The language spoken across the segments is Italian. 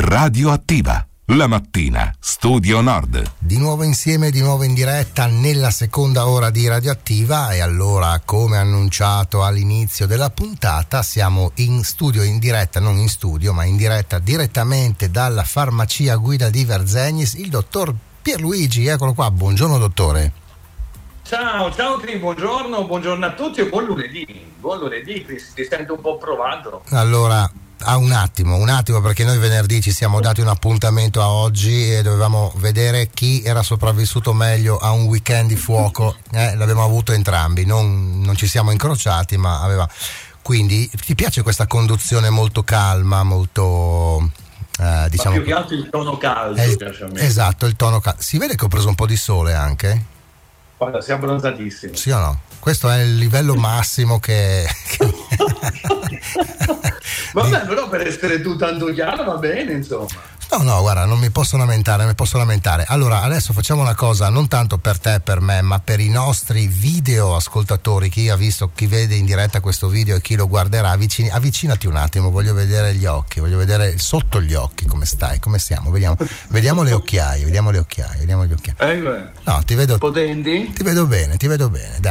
Radioattiva. La mattina, Studio Nord. Di nuovo insieme, di nuovo in diretta nella seconda ora di Radioattiva. E allora, come annunciato all'inizio della puntata, siamo in studio, in diretta, non in studio, ma in diretta direttamente dalla farmacia Guida di Verzegnis, il dottor Pierluigi. Eccolo qua, buongiorno dottore. Ciao Cris, buongiorno a tutti e buon lunedì Cris, ti sento un po' provato. Allora, un attimo, perché noi venerdì ci siamo dati un appuntamento a oggi e dovevamo vedere chi era sopravvissuto meglio a un weekend di fuoco. L'abbiamo avuto entrambi, non ci siamo incrociati, ma aveva. Quindi ti piace questa conduzione molto calma, molto diciamo. Ma più che altro il tono caldo piace a me. Esatto, il tono caldo. Si vede che ho preso un po' di sole anche? Guarda, sei abbronzatissimo. Sì o no? Questo è il livello massimo che... Vabbè, però per essere tu tanto chiaro va bene, insomma. No, guarda, non mi posso lamentare. Allora, adesso facciamo una cosa, non tanto per te e per me, ma per i nostri video ascoltatori, chi vede in diretta questo video e chi lo guarderà, avvicinati un attimo, voglio vedere gli occhi, voglio vedere sotto gli occhi come stai, come siamo, vediamo le occhiaie, No, ti vedo potenti? Ti vedo bene, dai.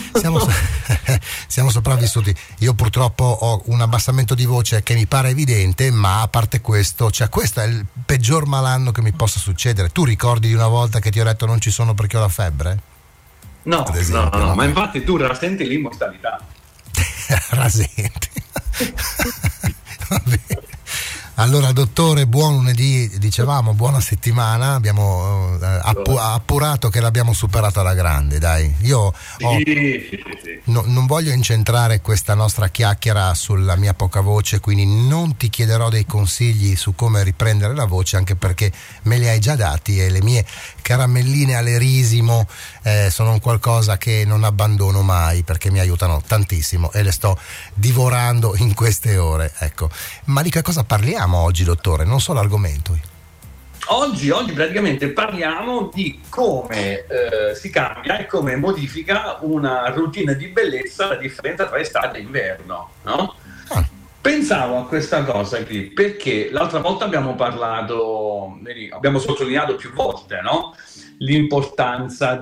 Siamo sopravvissuti. Io purtroppo ho un abbassamento di voce che mi pare evidente, ma a parte questo, cioè questo è il peggior malanno che mi possa succedere. Tu ricordi di una volta che ti ho detto non ci sono perché ho la febbre? No, ma infatti tu rasenti l'immortalità. Rasenti. Va bene. Allora dottore, buon lunedì, dicevamo, buona settimana, abbiamo appurato che l'abbiamo superata alla grande, dai. Io non voglio incentrare questa nostra chiacchiera sulla mia poca voce, quindi non ti chiederò dei consigli su come riprendere la voce, anche perché me li hai già dati e le mie caramelline all'erisimo sono un qualcosa che non abbandono mai perché mi aiutano tantissimo e le sto divorando in queste ore, ecco. Ma di che cosa parliamo oggi, dottore? Non so l'argomento. Oggi praticamente parliamo di come si cambia e come modifica una routine di bellezza la differenza tra estate e inverno, no? Pensavo a questa cosa qui perché l'altra volta abbiamo sottolineato più volte, no? L'importanza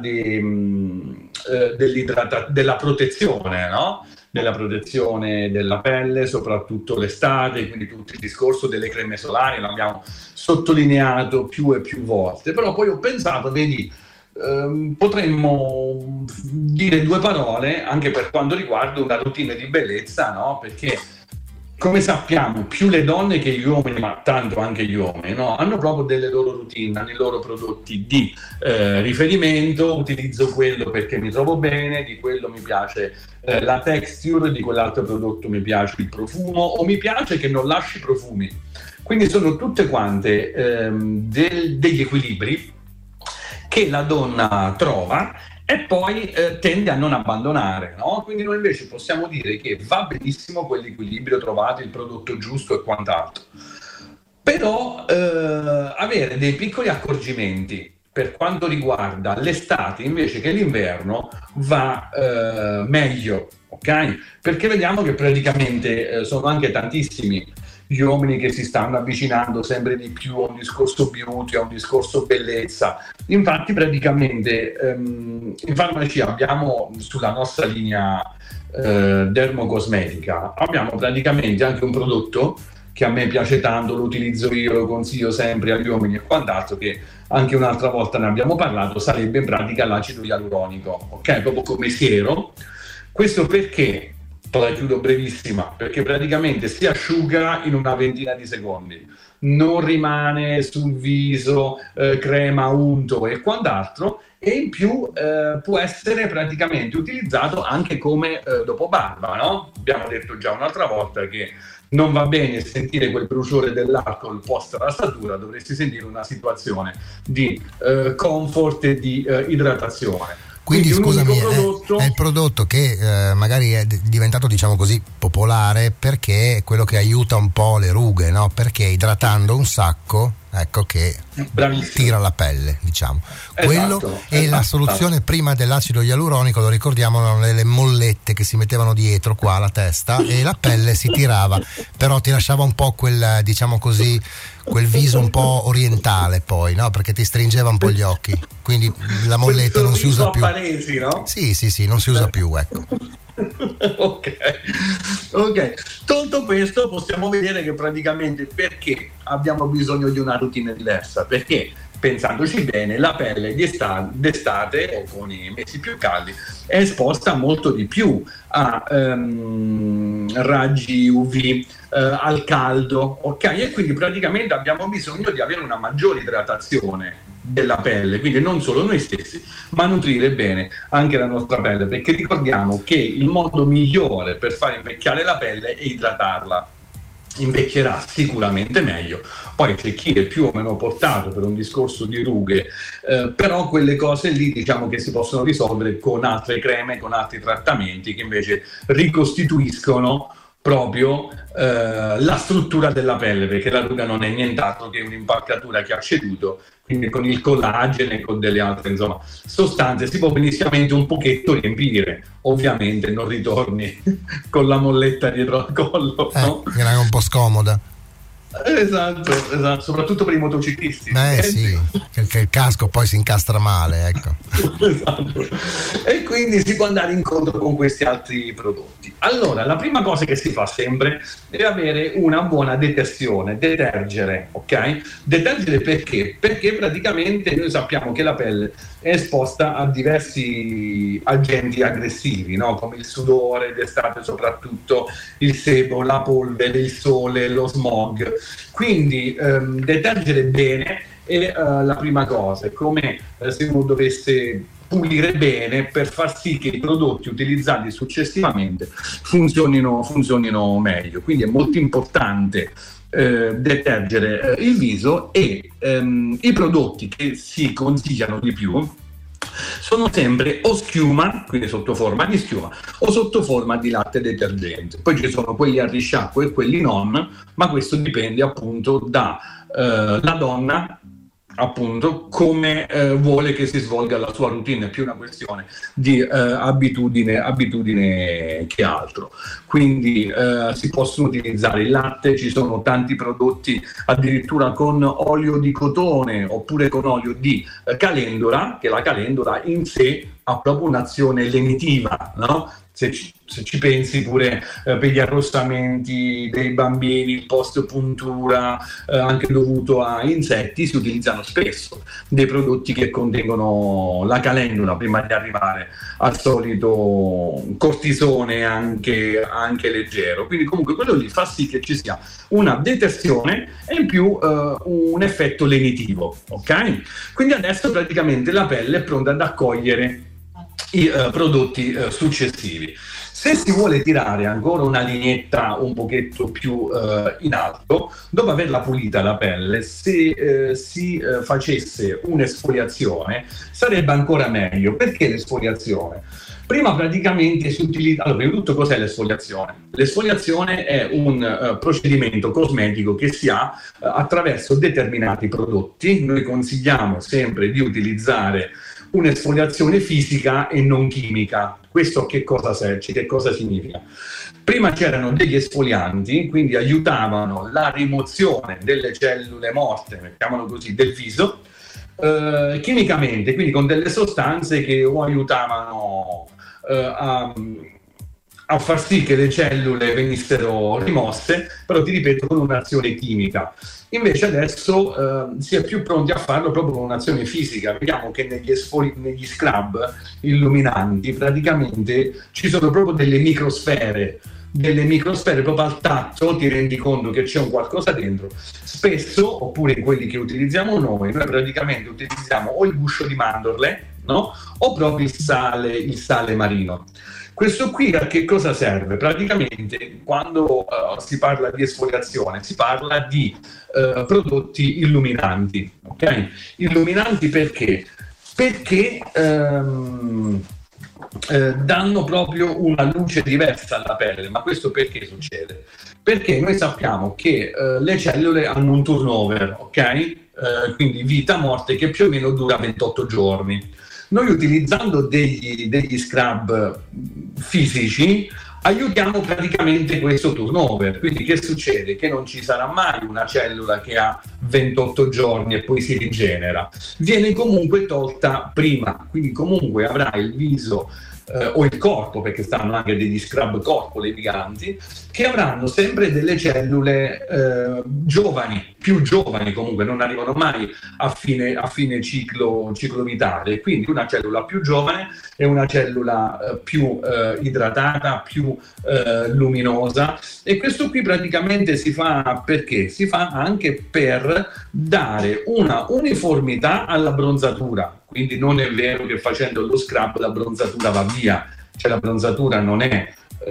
della protezione, no? Della protezione della pelle, soprattutto l'estate, quindi tutto il discorso delle creme solari l'abbiamo sottolineato più e più volte. Però poi ho pensato, potremmo dire due parole anche per quanto riguarda una routine di bellezza, no? Perché come sappiamo, più le donne che gli uomini, ma tanto anche gli uomini, no? Hanno proprio delle loro routine, hanno i loro prodotti di riferimento. Utilizzo quello perché mi trovo bene, di quello mi piace la texture, di quell'altro prodotto mi piace il profumo, o mi piace che non lasci profumi. Quindi sono tutte quante degli equilibri che la donna trova e poi tende a non abbandonare, no? Quindi noi invece possiamo dire che va benissimo quell'equilibrio trovato, il prodotto giusto e quant'altro, però avere dei piccoli accorgimenti per quanto riguarda l'estate invece che l'inverno va meglio, ok? Perché vediamo che praticamente sono anche tantissimi gli uomini che si stanno avvicinando sempre di più a un discorso beauty, a un discorso bellezza. Infatti praticamente in farmacia abbiamo sulla nostra linea dermocosmetica abbiamo praticamente anche un prodotto che a me piace tanto, lo utilizzo io, lo consiglio sempre agli uomini e quant'altro, che anche un'altra volta ne abbiamo parlato, sarebbe in pratica l'acido ialuronico, ok? Proprio come siero. Questo perché? La chiudo brevissima, perché praticamente si asciuga in una ventina di secondi, non rimane sul viso crema, unto e quant'altro, e in più può essere praticamente utilizzato anche come dopo barba, no? Abbiamo detto già un'altra volta che non va bene sentire quel bruciore dell'alcol post rasatura, dovresti sentire una situazione di comfort e di idratazione. Quindi scusami, è il prodotto che magari è diventato, diciamo così, popolare perché è quello che aiuta un po' le rughe, no? Perché idratando un sacco ecco, che Bravissimo. tira la pelle, diciamo. Quello e la soluzione prima dell'acido ialuronico, lo ricordiamo, erano le mollette che si mettevano dietro qua alla testa e la pelle si tirava, però ti lasciava un po' quel, diciamo così, quel viso un po' orientale poi, no? Perché ti stringeva un po' gli occhi, quindi la molletta non si usa più. Paresi, no? Sì, non si usa più, ecco. Ok, tolto questo possiamo vedere che praticamente perché abbiamo bisogno di una routine diversa, perché pensandoci bene la pelle d'estate o con i mesi più caldi è esposta molto di più a raggi UV, al caldo, ok? E quindi praticamente abbiamo bisogno di avere una maggiore idratazione della pelle, quindi non solo noi stessi, ma nutrire bene anche la nostra pelle, perché ricordiamo che il modo migliore per far invecchiare la pelle è idratarla. Invecchierà sicuramente meglio, poi c'è chi è più o meno portato per un discorso di rughe, però quelle cose lì diciamo che si possono risolvere con altre creme, con altri trattamenti che invece ricostituiscono proprio la struttura della pelle, perché la ruga non è nient'altro che un'impalcatura che ha ceduto, quindi con il collagene e con delle altre sostanze si può benissimamente un pochetto riempire, ovviamente non ritorni con la molletta dietro al collo, no? Che era un po' scomoda. Esatto, soprattutto per i motociclisti. Sì, che il casco poi si incastra male, ecco. Esatto. E quindi si può andare incontro con questi altri prodotti. Allora, la prima cosa che si fa sempre è avere una buona detersione, detergere, ok? Detergere perché? Perché praticamente noi sappiamo che la pelle è esposta a diversi agenti aggressivi, no? Come il sudore d'estate, soprattutto il sebo, la polvere, il sole, lo smog. Quindi detergere bene è la prima cosa, è come se uno dovesse pulire bene per far sì che i prodotti utilizzati successivamente funzionino meglio. Quindi è molto importante detergere il viso e i prodotti che si consigliano di più sono sempre o schiuma, quindi sotto forma di schiuma, o sotto forma di latte detergente. Poi ci sono quelli a risciacquo e quelli non, ma questo dipende appunto da la donna, appunto come vuole che si svolga la sua routine, è più una questione di abitudine che altro. Quindi si possono utilizzare il latte, ci sono tanti prodotti addirittura con olio di cotone oppure con olio di calendula, che la calendula in sé ha proprio un'azione lenitiva, no? Se ci pensi pure per gli arrossamenti dei bambini, il post puntura anche dovuto a insetti, si utilizzano spesso dei prodotti che contengono la calendula prima di arrivare al solito cortisone anche leggero. Quindi comunque quello lì fa sì che ci sia una detersione e in più un effetto lenitivo, ok? Quindi adesso praticamente la pelle è pronta ad accogliere i prodotti successivi. Se si vuole tirare ancora una lineetta un pochetto più in alto, dopo averla pulita la pelle, se si facesse un'esfoliazione sarebbe ancora meglio. Perché l'esfoliazione? Prima praticamente si utilizza... Allora, prima di tutto cos'è l'esfoliazione? L'esfoliazione è un procedimento cosmetico che si ha attraverso determinati prodotti. Noi consigliamo sempre di utilizzare un'esfoliazione fisica e non chimica. Questo che cosa serve? Che cosa significa? Prima c'erano degli esfolianti, quindi aiutavano la rimozione delle cellule morte, mettiamolo così, del viso, chimicamente, quindi con delle sostanze che o aiutavano a far sì che le cellule venissero rimosse, però ti ripeto con un'azione chimica. Invece adesso si è più pronti a farlo proprio con un'azione fisica. Vediamo che negli scrub illuminanti praticamente ci sono proprio delle microsfere proprio al tatto, ti rendi conto che c'è un qualcosa dentro. Spesso, oppure in quelli che utilizziamo noi praticamente utilizziamo o il guscio di mandorle, no? O proprio il sale marino. Questo qui a che cosa serve? Praticamente quando si parla di esfoliazione si parla di prodotti illuminanti, ok? Illuminanti perché? Perché danno proprio una luce diversa alla pelle. Ma questo perché succede? Perché noi sappiamo che le cellule hanno un turnover, ok? quindi vita-morte, che più o meno dura 28 giorni. Noi utilizzando degli scrub fisici aiutiamo praticamente questo turnover, quindi che succede? Che non ci sarà mai una cellula che ha 28 giorni e poi si rigenera, viene comunque tolta prima, quindi comunque avrai il viso o il corpo, perché stanno anche degli scrub corpo leviganti, che avranno sempre delle cellule giovani, più giovani, comunque non arrivano mai a fine ciclo vitale, quindi una cellula più giovane e una cellula più idratata, più luminosa. E questo qui praticamente si fa perché? Si fa anche per dare una uniformità alla bronzatura. Quindi non è vero che facendo lo scrub la bronzatura va via, cioè la bronzatura non è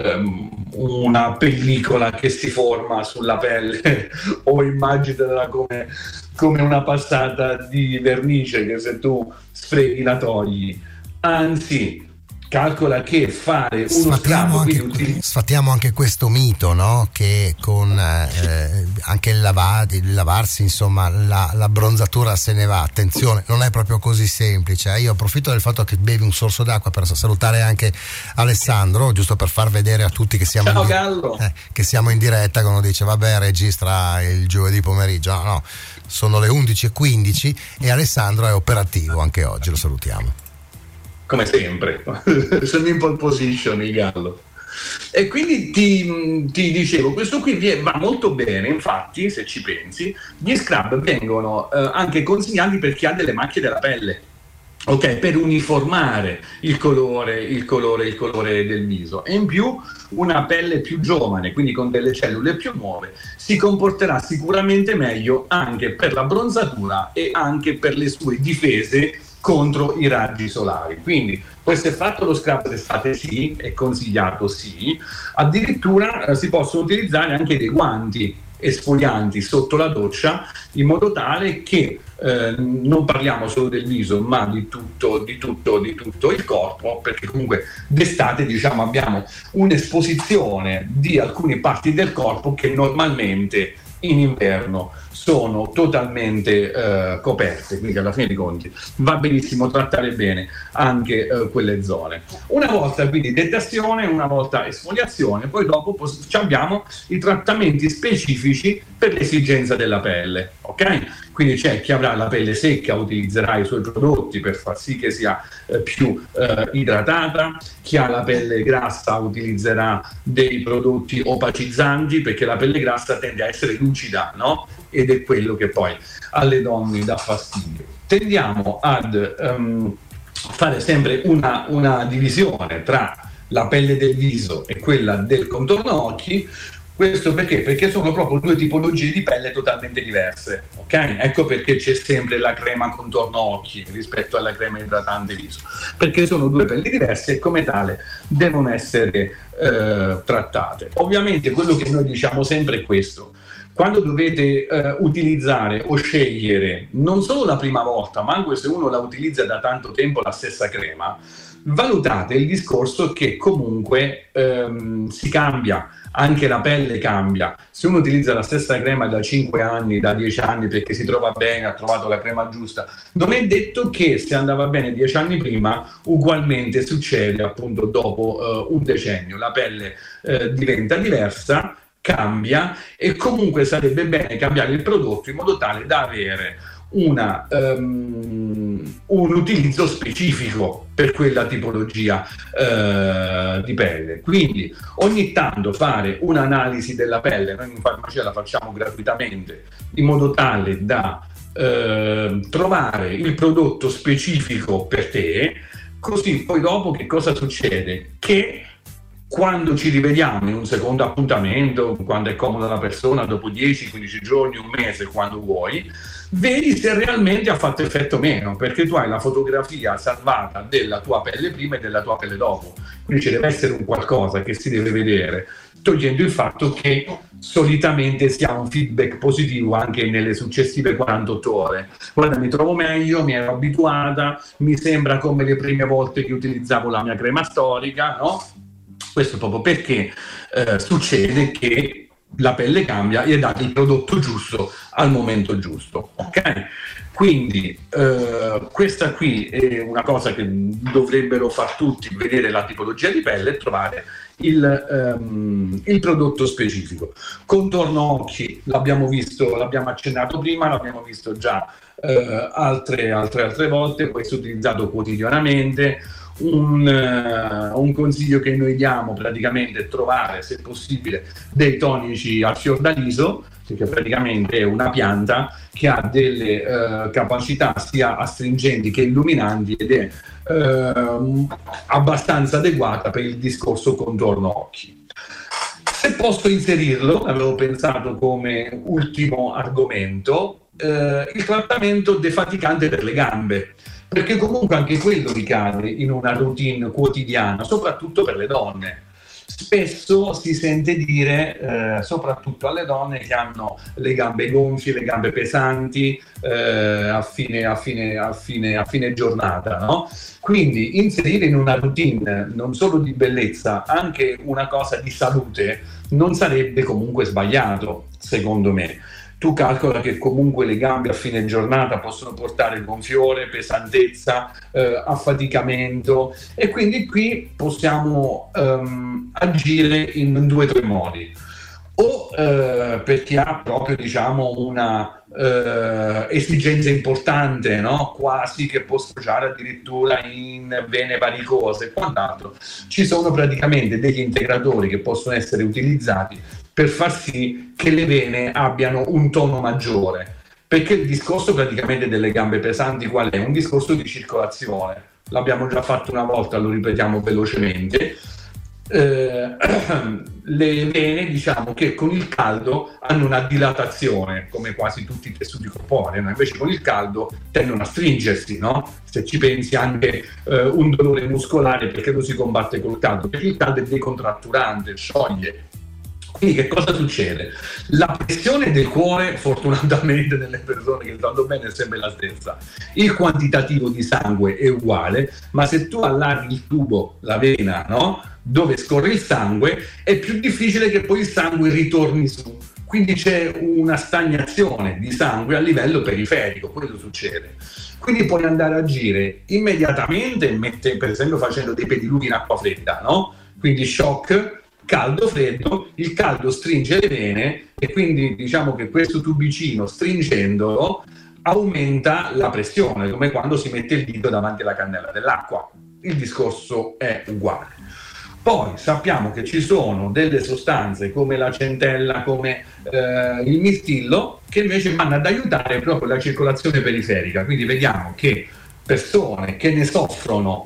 una pellicola che si forma sulla pelle o immaginala come una passata di vernice che se tu sfreghi la togli, anzi calcola che fare uno scrub, sfattiamo anche questo mito, no? Che con anche il lavarsi, insomma, la bronzatura se ne va. Attenzione, non è proprio così semplice. Io approfitto del fatto che bevi un sorso d'acqua per salutare anche Alessandro, giusto per far vedere a tutti che siamo, che siamo in diretta, quando dice vabbè registra il giovedì pomeriggio. No, sono le 11:15 e Alessandro è operativo anche oggi, lo salutiamo. Come sempre, sono in pole position il gallo. E quindi ti dicevo, questo qui va molto bene, infatti se ci pensi, gli scrub vengono anche consigliati per chi ha delle macchie della pelle, ok, per uniformare il colore del viso, e in più una pelle più giovane, quindi con delle cellule più nuove, si comporterà sicuramente meglio anche per la bronzatura e anche per le sue difese contro i raggi solari. Quindi questo è fatto lo scrub d'estate, sì, è consigliato, sì, addirittura si possono utilizzare anche dei guanti esfolianti sotto la doccia, in modo tale che non parliamo solo del viso, ma di tutto il corpo, perché comunque d'estate, diciamo, abbiamo un'esposizione di alcune parti del corpo che normalmente in inverno sono totalmente coperte, quindi alla fine dei conti va benissimo trattare bene anche quelle zone. Una volta quindi detersione, una volta esfoliazione, poi dopo abbiamo i trattamenti specifici per l'esigenza della pelle, ok? Quindi c'è chi avrà la pelle secca, utilizzerà i suoi prodotti per far sì che sia più idratata, chi ha la pelle grassa utilizzerà dei prodotti opacizzanti, perché la pelle grassa tende a essere lucida, no? Ed è quello che poi alle donne dà fastidio. Tendiamo ad fare sempre una divisione tra la pelle del viso e quella del contorno occhi. Questo perché? Perché sono proprio due tipologie di pelle totalmente diverse, ok? Ecco perché c'è sempre la crema contorno occhi rispetto alla crema idratante viso, perché sono due pelli diverse e come tale devono essere trattate. Ovviamente quello che noi diciamo sempre è questo: quando dovete utilizzare o scegliere non solo la prima volta, ma anche se uno la utilizza da tanto tempo la stessa crema, valutate il discorso che comunque si cambia, anche la pelle cambia. Se uno utilizza la stessa crema da 5 anni, da 10 anni, perché si trova bene, ha trovato la crema giusta, non è detto che se andava bene 10 anni prima, ugualmente succede appunto dopo un decennio. La pelle diventa diversa, cambia, e comunque sarebbe bene cambiare il prodotto in modo tale da avere un utilizzo specifico per quella tipologia di pelle. Quindi ogni tanto fare un'analisi della pelle, noi in farmacia la facciamo gratuitamente, in modo tale da trovare il prodotto specifico per te, così poi dopo che cosa succede? Che quando ci rivediamo in un secondo appuntamento, quando è comoda la persona, dopo 10-15 giorni, un mese, quando vuoi, vedi se realmente ha fatto effetto o meno, perché tu hai la fotografia salvata della tua pelle prima e della tua pelle dopo. Quindi ci deve essere un qualcosa che si deve vedere, togliendo il fatto che solitamente si ha un feedback positivo anche nelle successive 48 ore. Guarda, mi trovo meglio, mi ero abituata, mi sembra come le prime volte che utilizzavo la mia crema storica, no? Questo proprio perché succede che la pelle cambia e dà il prodotto giusto al momento giusto, ok? Quindi questa qui è una cosa che dovrebbero far tutti, vedere la tipologia di pelle e trovare il prodotto specifico. Contorno occhi l'abbiamo visto, l'abbiamo accennato prima, l'abbiamo visto già altre volte, può essere utilizzato quotidianamente. Un consiglio che noi diamo praticamente è trovare, se possibile, dei tonici a fiordaliso, che praticamente è una pianta che ha delle capacità sia astringenti che illuminanti ed è abbastanza adeguata per il discorso contorno occhi. Se posso inserirlo, avevo pensato come ultimo argomento, il trattamento defaticante per le gambe, perché comunque anche quello ricade in una routine quotidiana, soprattutto per le donne. Spesso si sente dire, soprattutto alle donne che hanno le gambe gonfie, le gambe pesanti a fine giornata, no? Quindi inserire in una routine non solo di bellezza, anche una cosa di salute, non sarebbe comunque sbagliato, secondo me. Tu calcola che comunque le gambe a fine giornata possono portare gonfiore, pesantezza, affaticamento, e quindi qui possiamo agire in 2 o 3 modi. O per chi ha proprio, diciamo, una esigenza importante, no? Quasi che può sfociare addirittura in vene varicose e quant'altro, ci sono praticamente degli integratori che possono essere utilizzati per far sì che le vene abbiano un tono maggiore, perché il discorso praticamente delle gambe pesanti qual è? Un discorso di circolazione, l'abbiamo già fatto una volta, lo ripetiamo velocemente. Le vene, diciamo che con il caldo hanno una dilatazione, come quasi tutti i tessuti corporei, no? Invece con il caldo tendono a stringersi, no? Se ci pensi anche un dolore muscolare, perché lo si combatte col caldo? Perché il caldo è decontratturante, scioglie. Quindi che cosa succede? La pressione del cuore, fortunatamente nelle persone che stanno bene, è sempre la stessa. Il quantitativo di sangue è uguale, ma se tu allarghi il tubo, la vena, no? Dove scorre il sangue, è più difficile che poi il sangue ritorni su. Quindi c'è una stagnazione di sangue a livello periferico, quello succede. Quindi puoi andare a agire immediatamente, per esempio facendo dei pediluvi in acqua fredda, no? Quindi shock, caldo freddo, il caldo stringe le vene e quindi diciamo che questo tubicino, stringendolo, aumenta la pressione, come quando si mette il dito davanti alla cannella dell'acqua. Il discorso è uguale. Poi sappiamo che ci sono delle sostanze come la centella, come il mirtillo, che invece vanno ad aiutare proprio la circolazione periferica. Quindi vediamo che persone che ne soffrono,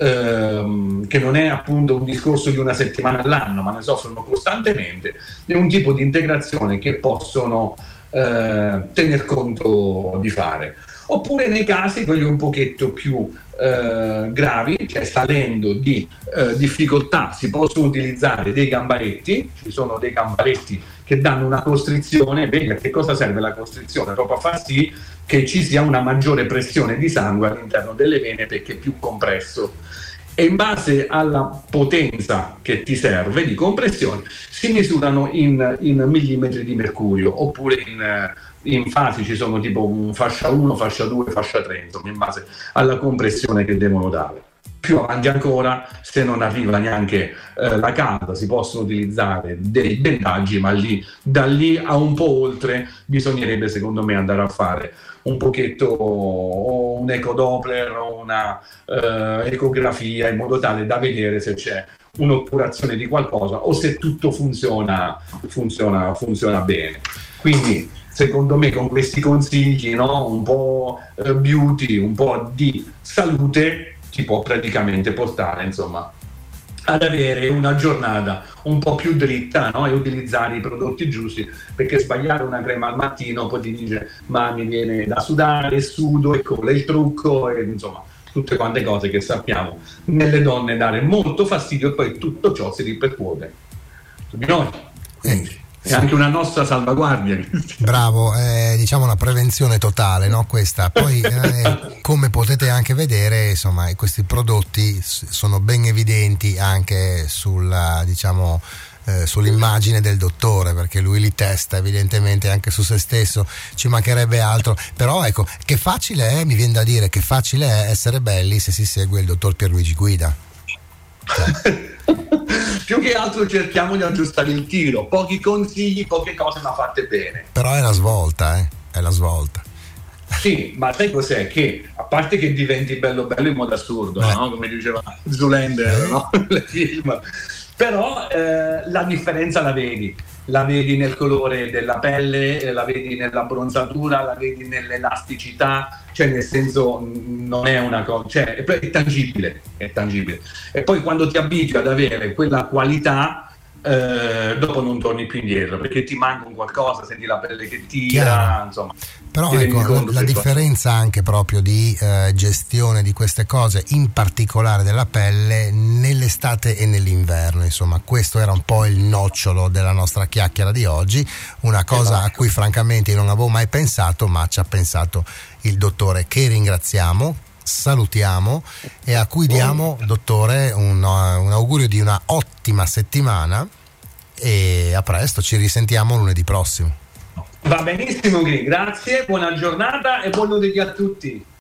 che non è appunto un discorso di una settimana all'anno, ma ne soffrono costantemente, è un tipo di integrazione che possono tener conto di fare. Oppure nei casi quelli un pochetto più gravi, cioè salendo di difficoltà, si possono utilizzare dei gambaretti. Ci sono dei gambaretti che danno una costrizione. Vedi a che cosa serve la costrizione? Proprio a far sì che ci sia una maggiore pressione di sangue all'interno delle vene, perché è più compresso, e in base alla potenza che ti serve di compressione si misurano in millimetri di mercurio, oppure in fasi, ci sono tipo un fascia 1, fascia 2, fascia 3, insomma, in base alla compressione che devono dare. Più avanti ancora, se non arriva neanche la calda, si possono utilizzare dei bendaggi, ma da lì a un po' oltre bisognerebbe, secondo me, andare a fare un pochetto o un ecodoppler o una ecografia, in modo tale da vedere se c'è un'otturazione di qualcosa o se tutto funziona bene. Quindi secondo me con questi consigli, no, un po' beauty, un po' di salute, ti può praticamente portare, insomma, ad avere una giornata un po' più dritta, no? E utilizzare i prodotti giusti, perché sbagliare una crema al mattino poi ti dice ma mi viene da sudare, sudo, ecco il trucco, e insomma tutte quante cose che sappiamo nelle donne dare molto fastidio, e poi tutto ciò si ripercuote su di noi. È anche una nostra salvaguardia. Bravo, diciamo una prevenzione totale, no? Questa. Poi come potete anche vedere, insomma, questi prodotti sono ben evidenti anche sulla, diciamo, sull'immagine del dottore, perché lui li testa evidentemente anche su se stesso, ci mancherebbe altro. Però ecco, che facile è, mi viene da dire, che facile è essere belli se si segue il dottor Pierluigi Guida. Più che altro cerchiamo di aggiustare il tiro, pochi consigli, poche cose ma fatte bene. Però è la svolta, è la svolta. Sì, ma sai cos'è? Che a parte che diventi bello bello in modo assurdo, no? Come diceva Zoolander, no? Nel film. Però la differenza la vedi nel colore della pelle, la vedi nell'abbronzatura, la vedi nell'elasticità, cioè nel senso non è una cosa, cioè è tangibile. E poi quando ti abitui ad avere quella qualità, dopo non torni più indietro, perché ti manca un qualcosa, senti la pelle che tira, insomma. Però ecco, la differenza anche proprio di gestione di queste cose, in particolare della pelle, nell'estate e nell'inverno, insomma, questo era un po' il nocciolo della nostra chiacchiera di oggi, una cosa a cui francamente io non avevo mai pensato, ma ci ha pensato il dottore, che ringraziamo, salutiamo e a cui diamo, dottore, un augurio di una ottima settimana e a presto, ci risentiamo lunedì prossimo. Va benissimo, grazie, buona giornata e buon lunedì a tutti.